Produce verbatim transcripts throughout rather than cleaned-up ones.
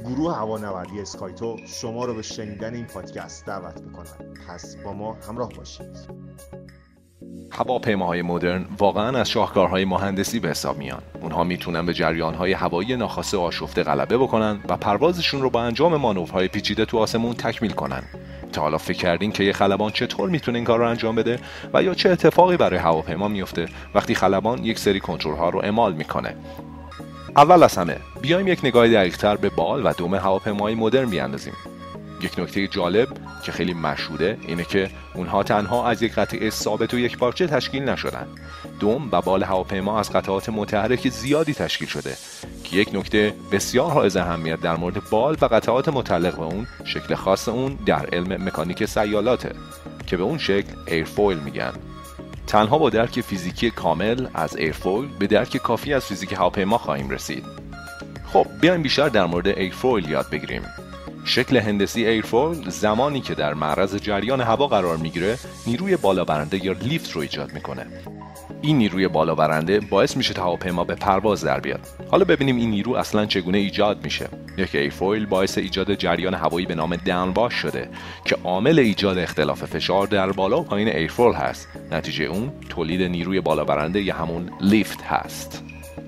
گروه هوانوردی اسکایتو شما رو به شنیدن این پادکست دعوت میکنن. پس با ما همراه باشید. هواپیماهای مدرن واقعا از شاهکارهای مهندسی به حساب میان. اونها میتونن به جریانهای هوایی ناخواسته و آشفته غلبه بکنن و پروازشون رو با انجام مانورهای پیچیده تو آسمون تکمیل کنن. تا حالا فکر کردین که یه خلبان چطور میتونه این کار رو انجام بده و یا چه اتفاقی برای هواپیما میفته وقتی خلبان یک سری کنترل‌ها رو اعمال میکنه؟ اول از همه بیایم یک نگاه دقیق‌تر به بال و دم هواپیماهای مدرن بیاندازیم. یک نکته جالب که خیلی مشهوده اینه که اونها تنها از یک قطعه ثابت و یک پارچه تشکیل نشدن. دم و بال هواپیما از قطعات متحرک زیادی تشکیل شده که یک نکته بسیار حائز اهمیت در مورد بال و قطعات متعلق به اون شکل خاص اون در علم مکانیک سیالاته که به اون شکل ایرفویل میگن. تنها با درک فیزیکی کامل از ایرفویل به درک کافی از فیزیک هواپیما خواهیم رسید. خب بیایم بیشتر در مورد ایرفویل یاد بگیریم. شکل هندسی ایرفویل زمانی که در معرض جریان هوا قرار میگیره نیروی بالا برنده یا لیفت رو ایجاد میکنه. این نیروی بالا برنده باعث میشه تا هواپیما به پرواز در بیاد. حالا ببینیم این نیرو اصلا چگونه ایجاد میشه. یک ایرفویل باعث ایجاد جریان هوایی به نام داونواش شده که عامل ایجاد اختلاف فشار در بالا و پایین ایرفویل هست. نتیجه اون تولید نیروی بالا برنده یا همون لیفت هست.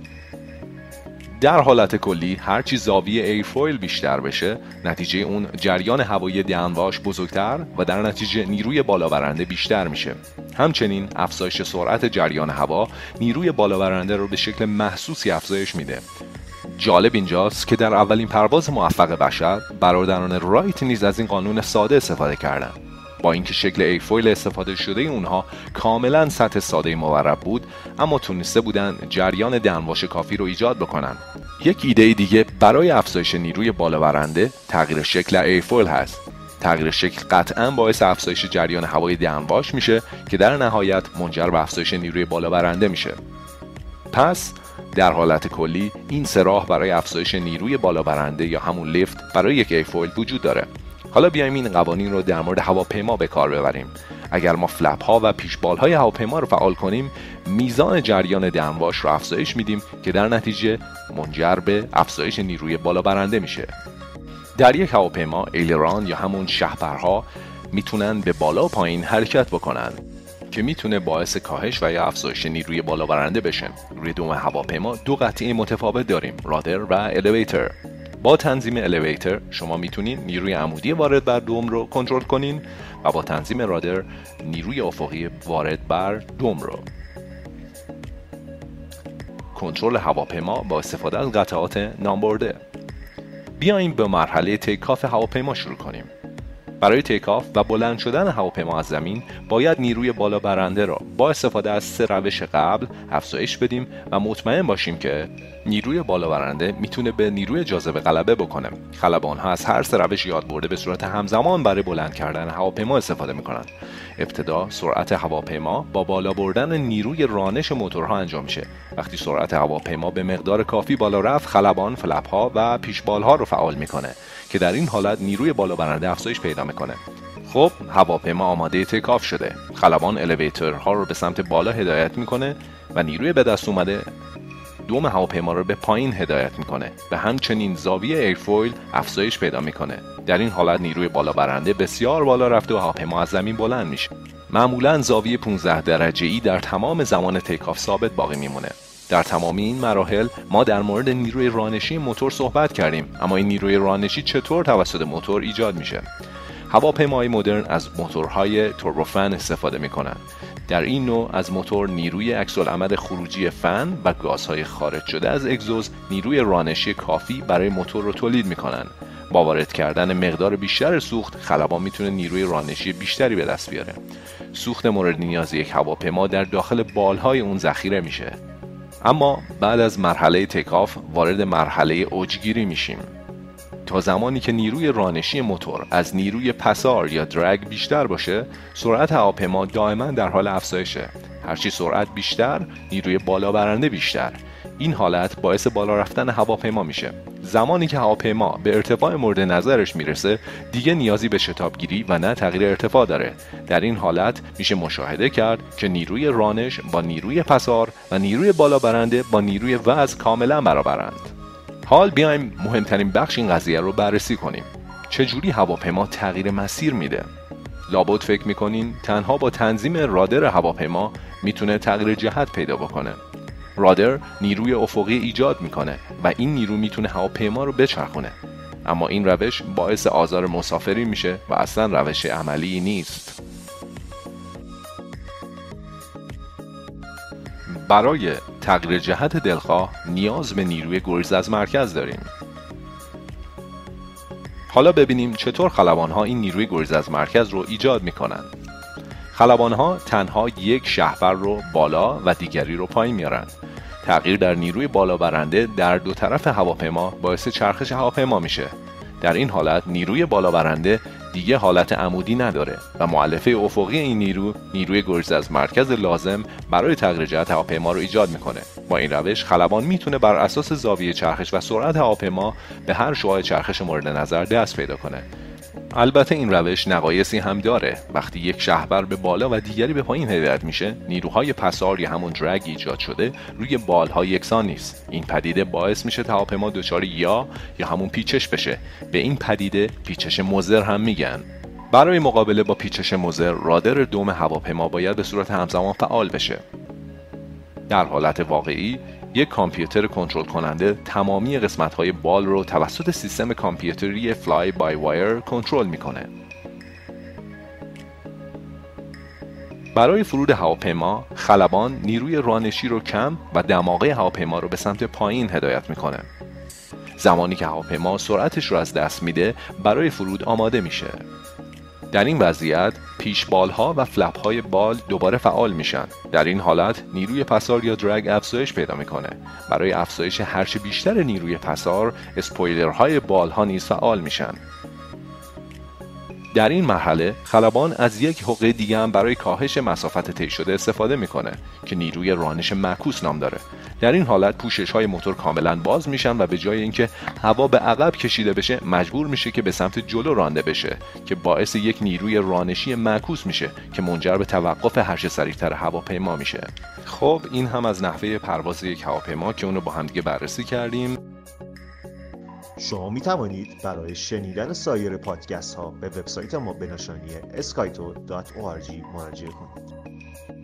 در حالت کلی هرچی زاویه ایرفویل بیشتر بشه نتیجه اون جریان هوایی داونواش بزرگتر و در نتیجه نیروی بالا برنده بیشتر میشه. همچنین افزایش سرعت جریان هوا نیروی بالا برنده رو به شکل محسوسی افزایش میده. جالب اینجاست که در اولین پرواز موفق بشر برادران رایت نیز از این قانون ساده استفاده کردند. با اینکه شکل ایرفویل استفاده شده اونها کاملا سطح ساده مورب بود، اما تونسته بودن جریان داونواش کافی رو ایجاد بکنن. یک ایده دیگه برای افزایش نیروی بالا برنده تغییر شکل ایرفویل هست. تغییر شکل قطعا باعث افزایش جریان هوای داونواش میشه که در نهایت منجر به افزایش نیروی بالا برنده میشه. پس در حالت کلی این سه راه برای افزایش نیروی بالا برنده یا همون لیفت برای یک ایرفویل وجود داره. حالا بیایم این قوانین رو در مورد هواپیما به کار ببریم. اگر ما فلپ ها و پیشبال های هواپیما رو فعال کنیم، میزان جریان داونواش رو افزایش میدیم که در نتیجه منجر به افزایش نیروی بالا برنده میشه. در یک هواپیما ایلران یا همون شهپرها میتونن به بالا و پایین حرکت بکنن که میتونه باعث کاهش و یا افزایش نیروی بالا برنده بشه. روی دم هواپیما دو قطعه متفاوت داریم، رادر و الیویتر. با تنظیم الیویتر شما میتونین نیروی عمودی وارد بر دم رو کنترل کنین و با تنظیم رادر نیروی افقی وارد بر دم رو. کنترل هواپیما با استفاده از قطعات نامبرده. بیاییم به مرحله تیکاف هواپیما شروع کنیم. برای تیکاف و بلند شدن هواپیما از زمین باید نیروی بالا برنده را با استفاده از سه روش قبل افزایش بدیم و مطمئن باشیم که نیروی بالا برنده میتونه به نیروی جاذبه غلبه بکنه. خلبان‌ها از هر سه روش یاد برده به صورت همزمان برای بلند کردن هواپیما استفاده میکنن. ابتدا سرعت هواپیما با بالا بردن نیروی رانش موتورها انجام میشه. وقتی سرعت هواپیما به مقدار کافی بالا رفت، خلبان فلپ‌ها و پیشبال‌ها رو فعال میکنه که در این حالت نیروی بالا برنده افزایش پیدا میکنه. خب هواپیما آماده تیکاف شده. خلبان الیویترها رو به سمت بالا هدایت میکنه و نیروی به دست اومده دم هواپیما رو به پایین هدایت میکنه و همچنین زاویه ایرفویل افزایش پیدا میکنه. در این حالت نیروی بالا برنده بسیار بالا رفته و هواپیما از زمین بلند میشه. معمولا زاویه پانزده درجه ای در تمام زمان تیکاف ثابت باقی میمونه. در تمام این مراحل ما در مورد نیروی رانشی موتور صحبت کردیم، اما این نیروی رانشی چطور توسط موتور ایجاد میشه؟ هواپیماهای مدرن از موتورهای توربوفن استفاده میکنن. در این نوع از موتور نیروی عکس‌العمل خروجی فن و گازهای خارج شده از اگزوز نیروی رانشی کافی برای موتور رو تولید میکنن. با وارد کردن مقدار بیشتر سوخت، خلبان میتونه نیروی رانشی بیشتری به دست بیاره. سوخت مورد نیاز یک هواپیما در داخل بالهای اون ذخیره میشه. اما بعد از مرحله تیکاف وارد مرحله اوجگیری میشیم. تا زمانی که نیروی رانشی موتور از نیروی پسار یا درگ بیشتر باشه، سرعت هواپیما دائما در حال افزایشه. هرچی سرعت بیشتر، نیروی بالا برنده بیشتر. این حالت باعث بالا رفتن هواپیما میشه. زمانی که هواپیما به ارتفاع مورد نظرش میرسه، دیگه نیازی به شتابگیری و نه تغییر ارتفاع داره. در این حالت میشه مشاهده کرد که نیروی رانش با نیروی پسار و نیروی بالا برنده با نیروی وزن کاملا برابرند. حال بیایم مهمترین بخش این قضیه رو بررسی کنیم. چجوری هواپیما تغییر مسیر میده؟ لابد فکر میکنین تنها با تنظیم رادر هواپیما میتونه تغییر جهت پیدا بکنه. رادر نیروی افقی ایجاد میکنه و این نیرو میتونه هواپیما رو بچرخونه. اما این روش باعث آزار مسافری میشه و اصلا روش عملی نیست. برای تغییر جهت دلخواه نیاز به نیروی گریز از مرکز داریم. حالا ببینیم چطور خلبان‌ها این نیروی گریز از مرکز رو ایجاد میکنن. خلبان‌ها تنها یک شهپر رو بالا و دیگری رو پایین میارن. تغییر در نیروی بالا برنده در دو طرف هواپیما باعث چرخش هواپیما میشه. در این حالت نیروی بالا برنده دیگه حالت عمودی نداره و مؤلفه افقی این نیرو نیروی گریز از مرکز لازم برای تغییر جهت هواپیما رو ایجاد میکنه. با این روش خلبان میتونه بر اساس زاویه چرخش و سرعت هواپیما به هر شعاع چرخش مورد نظر دست پیدا کنه. البته این روش نقایصی هم داره. وقتی یک شهپر به بالا و دیگری به پایین هدایت میشه، نیروهای پسار یا همون درگ ایجاد شده روی بالها یکسان نیست. این پدیده باعث میشه هواپیما دچار یا یا همون پیچش بشه. به این پدیده پیچش مضر هم میگن. برای مقابله با پیچش مضر، رادر دوم هواپیما باید به صورت همزمان فعال بشه. در حالت واقعی یک کامپیوتر کنترل کننده تمامی قسمت‌های بال رو توسط سیستم کامپیوتری فلای بای وایر کنترل میکنه. برای فرود هواپیما، خلبان نیروی رانشی رو کم و دماغه هواپیما رو به سمت پایین هدایت میکنه. زمانی که هواپیما سرعتش رو از دست میده، برای فرود آماده میشه. در این وضعیت پیش بالها و فلپ های بال دوباره فعال میشن. در این حالت نیروی پسار یا درگ افزایش پیدا میکنه. برای افزایش هرچه بیشتر نیروی پسار، اسپویلرهای بالها نیز فعال میشن. در این مرحله خلبان از یک حقه دیگه هم برای کاهش مسافت طی شده استفاده میکنه که نیروی رانش معکوس نام داره. در این حالت پوشش های موتور کاملا باز میشن و به جای اینکه هوا به عقب کشیده بشه، مجبور میشه که به سمت جلو رانده بشه که باعث یک نیروی رانشی معکوس میشه که منجر به توقف هرچه سریعتر هواپیما میشه. خب این هم از نحوه پرواز یک هواپیما که اونو با هم دیگه بررسی کردیم. شما می توانید برای شنیدن سایر پادکست ها به وبسایت ما به نشانی اسکایتو دات او آر جی مراجعه کنید.